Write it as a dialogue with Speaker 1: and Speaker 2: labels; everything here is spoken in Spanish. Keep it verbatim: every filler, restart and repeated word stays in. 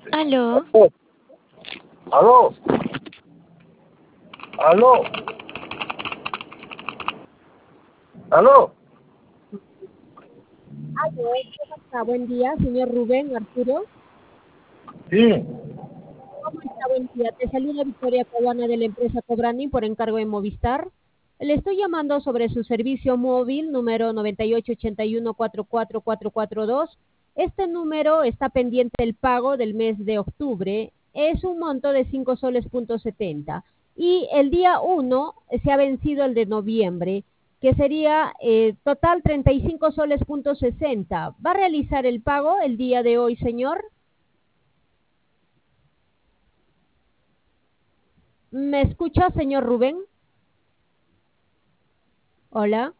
Speaker 1: ¿Aló?
Speaker 2: Oh, aló, aló, aló.
Speaker 3: Aló, ¿cómo está? Buen día, señor Rubén Arturo.
Speaker 2: Sí,
Speaker 3: ¿Cómo está? Buen día. Te saluda Victoria Caguana de la empresa Cobrani por encargo de Movistar. Le estoy llamando sobre su servicio móvil número nueve ocho ocho uno cuatro cuatro cuatro cuatro dos. Este número está pendiente del pago del mes de octubre. Es un monto de cinco soles punto setenta. Y el día uno se ha vencido el de noviembre, que sería eh, total treinta y cinco soles punto sesenta. ¿Va a realizar el pago el día de hoy, señor? ¿Me escucha, señor Rubén? Hola.